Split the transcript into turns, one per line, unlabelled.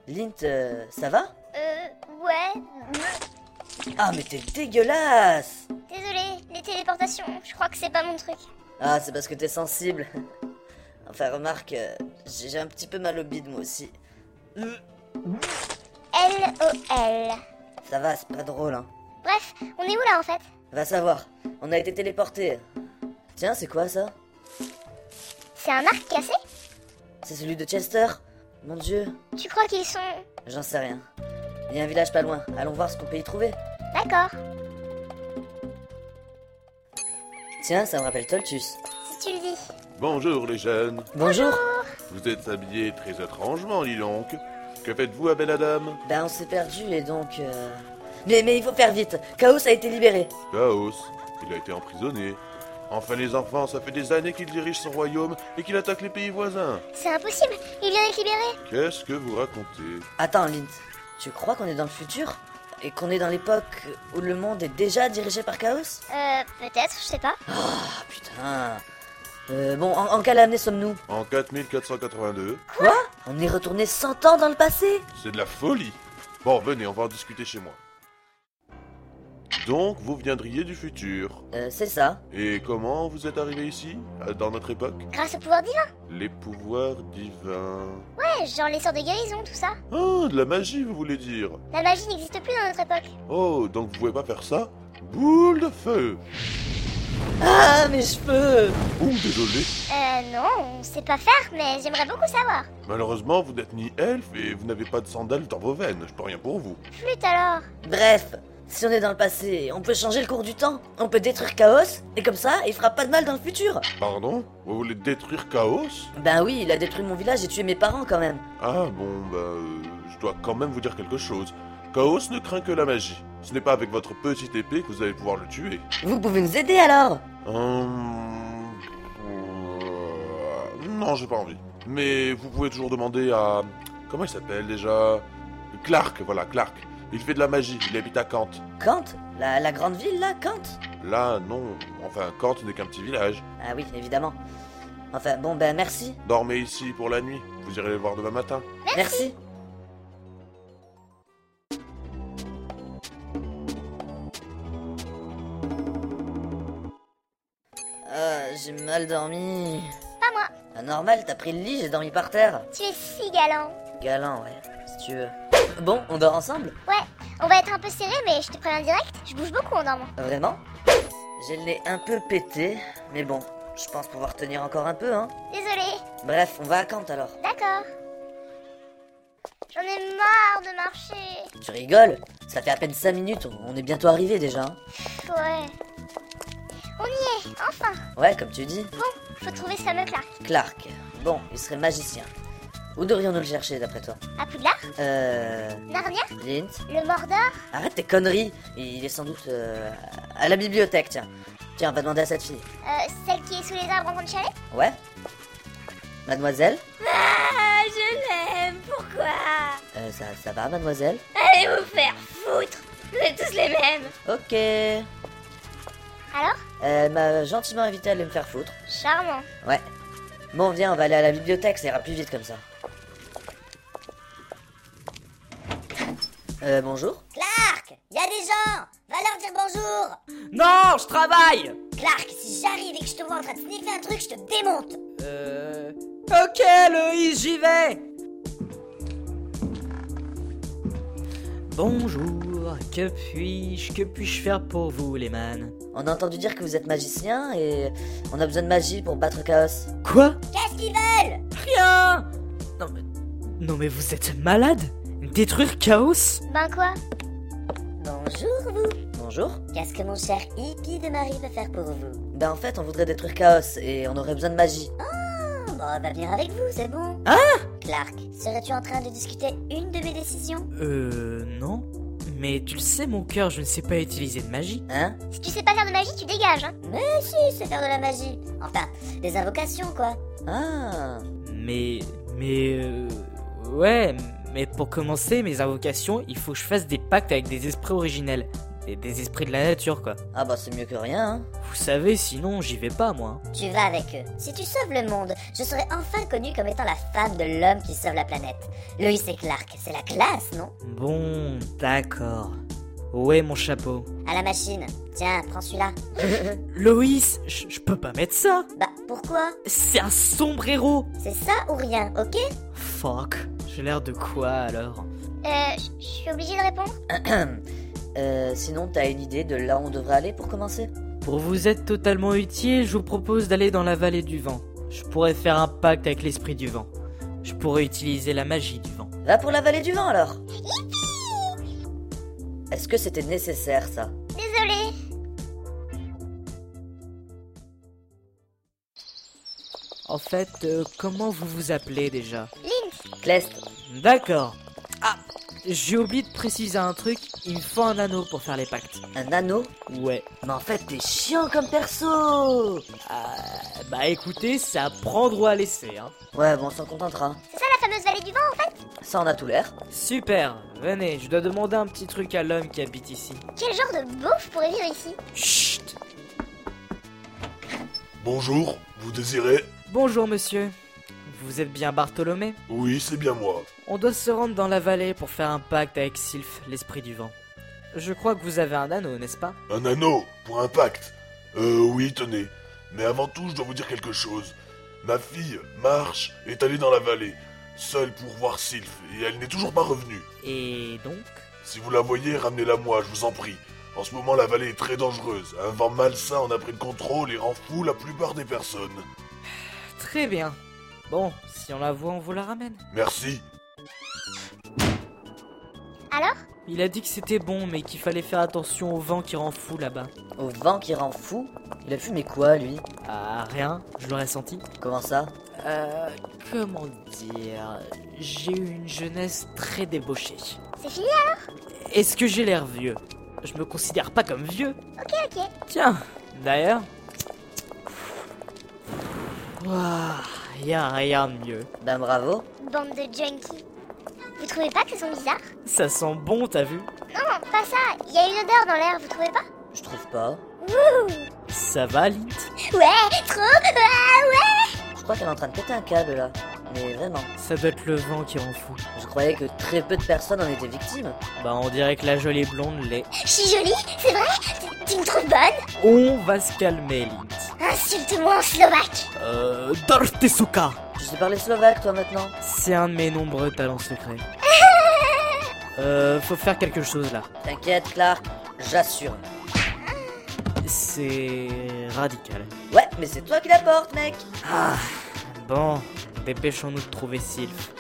Lint, ça va?
Ouais.
Ah, mais t'es dégueulasse!
Désolée, les téléportations, je crois que c'est pas mon truc.
Ah, c'est parce que t'es sensible. Enfin, remarque, j'ai un petit peu mal au bide, moi aussi.
LOL.
Ça va, c'est pas drôle, hein.
Bref, on est où là en fait?
Va savoir, on a été téléportés. Tiens, c'est quoi ça?
C'est un arc cassé?
C'est celui de Chester? Mon Dieu,
Tu crois qu'ils sont...
j'en sais rien. Il y a un village pas loin, allons voir ce qu'on peut y trouver.
D'accord,
Tiens, ça me rappelle Toltus.
si tu le dis.
Bonjour les jeunes.
Bonjour.
Vous êtes habillés très étrangement, dis donc. Que faites-vous à belle dame?
Ben, on s'est perdu et donc... Mais il faut faire vite, Chaos a été libéré.
Chaos. Il a été emprisonné. Enfin les enfants, ça fait des années qu'il dirige son royaume et qu'il attaque les pays voisins.
C'est impossible, il vient d'être libéré.
Qu'est-ce que vous racontez?
Attends, Lint, tu crois qu'on est dans le futur? Et qu'on est dans l'époque où le monde est déjà dirigé par Chaos?
Peut-être, je sais pas.
Ah, putain. Bon, en quelle année sommes-nous?
En 4482.
Quoi? On est retourné 100 ans dans le passé?
C'est de la folie. Bon, venez, on va en discuter chez moi. Donc, vous viendriez du futur.
C'est ça.
Et comment vous êtes arrivé ici, dans notre époque?
Grâce au pouvoir divin.
Les pouvoirs divins...
Ouais, genre les sorts de guérison, tout ça.
Ah, de la magie, vous voulez dire?
La magie n'existe plus dans notre époque.
Oh, donc vous pouvez pas faire ça? Boule de feu!
Ah, mes cheveux!
Ouh, désolé.
Non, on sait pas faire, mais j'aimerais beaucoup savoir.
Malheureusement, vous n'êtes ni elfe et vous n'avez pas de sandales dans vos veines. Je peux rien pour vous.
Flûte alors.
Bref, si on est dans le passé, on peut changer le cours du temps. On peut détruire Chaos, et comme ça, il fera pas de mal dans le futur.
Pardon? Vous voulez détruire Chaos?
Ben oui, il a détruit mon village et tué mes parents quand même.
Ah bon, je dois quand même vous dire quelque chose. Chaos ne craint que la magie. Ce n'est pas avec votre petite épée que vous allez pouvoir le tuer.
Vous pouvez nous aider alors?
Non, j'ai pas envie. Mais vous pouvez toujours demander à... Comment il s'appelle déjà? Clark, voilà, Clark. Il fait de la magie, il habite à Kant.
Kant? La grande ville là, Kant?
Là, non. Enfin, Kant n'est qu'un petit village.
Ah oui, évidemment. Enfin, bon ben merci.
Dormez ici pour la nuit. Vous irez les voir demain matin.
Merci. J'ai mal dormi.
Pas moi.
Ah, normal, t'as pris le lit, j'ai dormi par terre.
Tu es si galant.
Galant, ouais, si tu veux. Bon, on dort ensemble?
Ouais, on va être un peu serré, mais je te préviens direct, je bouge beaucoup en dormant.
Vraiment? J'ai le nez un peu pété, mais bon, je pense pouvoir tenir encore un peu, hein.
Désolée.
Bref, on va à Kant alors.
D'accord. J'en ai marre de marcher.
Tu rigoles? Ça fait à peine 5 minutes, on est bientôt arrivé déjà, hein.
Ouais. On y est, enfin.
Ouais, comme tu dis.
Bon, faut trouver ce fameux Clark.
Clark. Bon, il serait magicien. Où devrions-nous le chercher d'après toi?
À Poudlard? Narnia?
Lint?
Le Mordor?
Arrête tes conneries. Il est sans doute à la bibliothèque, tiens. Tiens, on va demander à cette fille.
Celle qui est sous les arbres en train de chialer?
Ouais? Mademoiselle?
Ah, je l'aime, pourquoi?
Ça va, mademoiselle?
Allez vous faire foutre. Vous êtes tous les mêmes.
Ok.
Alors?
Elle m'a gentiment invité à aller me faire foutre.
Charmant.
Ouais. Bon, viens, on va aller à la bibliothèque, ça ira plus vite comme ça. Bonjour?
Clark, y a des gens. Va leur dire bonjour.
Non, je travaille.
Clark, si j'arrive et que je te vois en train de sniffer un truc, je te démonte.
Ok, Loïs, j'y vais. Bonjour, que puis-je faire pour vous, les man?
On a entendu dire que vous êtes magicien et on a besoin de magie pour battre Chaos.
Quoi?
Qu'est-ce qu'ils veulent?
Rien. Non mais vous êtes malade? Détruire Chaos?
Ben quoi?
Bonjour vous.
Bonjour?
Qu'est-ce que mon cher hippie de Marie peut faire pour vous?
Ben en fait, on voudrait détruire Chaos et on aurait besoin de magie.
Bon, on va venir avec vous, c'est bon.
Ah?
Clark, serais-tu en train de discuter une de mes décisions?
Non. Mais tu le sais, mon cœur, je ne sais pas utiliser de magie.
Hein?
Si tu sais pas faire de magie, tu dégages, hein.
Mais si, c'est faire de la magie. Enfin, des invocations, quoi.
Ah.
Ouais, mais pour commencer mes invocations, il faut que je fasse des pactes avec des esprits originels. des esprits de la nature, quoi.
Ah bah c'est mieux que rien, hein.
Vous savez, sinon, j'y vais pas, moi.
Tu vas avec eux. Si tu sauves le monde, je serai enfin connue comme étant la femme de l'homme qui sauve la planète. Lois et Clark, c'est la classe, non?
Bon, d'accord. Où est mon chapeau?
À la machine. Tiens, prends celui-là.
Loïs, je peux pas mettre ça.
Bah, pourquoi?
C'est un sombrero.
C'est ça ou rien, ok?
Fuck. J'ai l'air de quoi, alors?
Je suis obligée de répondre.
Sinon t'as une idée de là où on devrait aller pour commencer?
Pour vous être totalement utile, je vous propose d'aller dans la vallée du vent. Je pourrais faire un pacte avec l'esprit du vent. Je pourrais utiliser la magie du vent.
Va pour la vallée du vent alors. Est-ce que c'était nécessaire ça?
Désolée.
En fait, comment vous vous appelez déjà?
Lynn,
Clest,
D'accord. Ah, j'ai oublié de préciser un truc. Il me faut un anneau pour faire les pactes.
un anneau?
Ouais.
Mais en fait t'es chiant comme perso.
Bah écoutez, c'est à prendre ou à laisser, hein.
Ouais bon on s'en contentera.
c'est ça la fameuse vallée du vent en fait?
Ça en a tout l'air.
Super, venez, je dois demander un petit truc à l'homme qui habite ici.
Quel genre de beauf pourrait vivre ici?
Chut.
Bonjour, vous désirez?
Bonjour monsieur. Vous êtes bien Bartholomé?
Oui, c'est bien moi.
On doit se rendre dans la vallée pour faire un pacte avec Sylph, l'esprit du vent. Je crois que vous avez un anneau, n'est-ce pas?
Un anneau, pour un pacte. Oui, tenez. Mais avant tout, je dois vous dire quelque chose. Ma fille, Marche, est allée dans la vallée, seule pour voir Sylph, et elle n'est toujours pas revenue.
Et donc?
Si vous la voyez, ramenez-la moi, je vous en prie. En ce moment, la vallée est très dangereuse. Un vent malsain en a pris le contrôle et rend fou la plupart des personnes.
Très bien. Bon, si on la voit, on vous la ramène.
Merci.
Alors?
Il a dit que c'était bon, mais qu'il fallait faire attention au vent qui rend fou là-bas.
Au vent qui rend fou? Il a fumé quoi lui?
Ah, rien, je l'aurais senti.
Comment ça?
Comment dire... J'ai eu une jeunesse très débauchée.
C'est fini?
Est-ce que j'ai l'air vieux? Je me considère pas comme vieux.
Ok.
Tiens, d'ailleurs... Ouah, y a rien de mieux.
Ben bravo.
Bande de junkies. Vous trouvez pas que ça sent bizarre?
Ça sent bon, t'as vu?
Non, pas ça. Il y a une odeur dans l'air, vous trouvez pas?
Je trouve pas.
Ça va, Lint?
Ouais, trop. Ah ouais.
Je crois qu'elle est en train de péter un câble là. Mais vraiment.
Ça doit être le vent qui rend fou.
Je croyais que très peu de personnes en étaient victimes.
Bah, on dirait que la jolie blonde l'est.
Je suis jolie, c'est vrai? Tu me trouves bonne?
On va se calmer, Lint.
Insulte-moi en slovaque.
Dartesuka!
Tu sais parler slovaque toi maintenant?
C'est un de mes nombreux talents secrets. Faut faire quelque chose là.
T'inquiète Clark, j'assure.
C'est radical.
Ouais, mais c'est toi qui la portes mec.
Ah, bon, dépêchons-nous de trouver Sylph.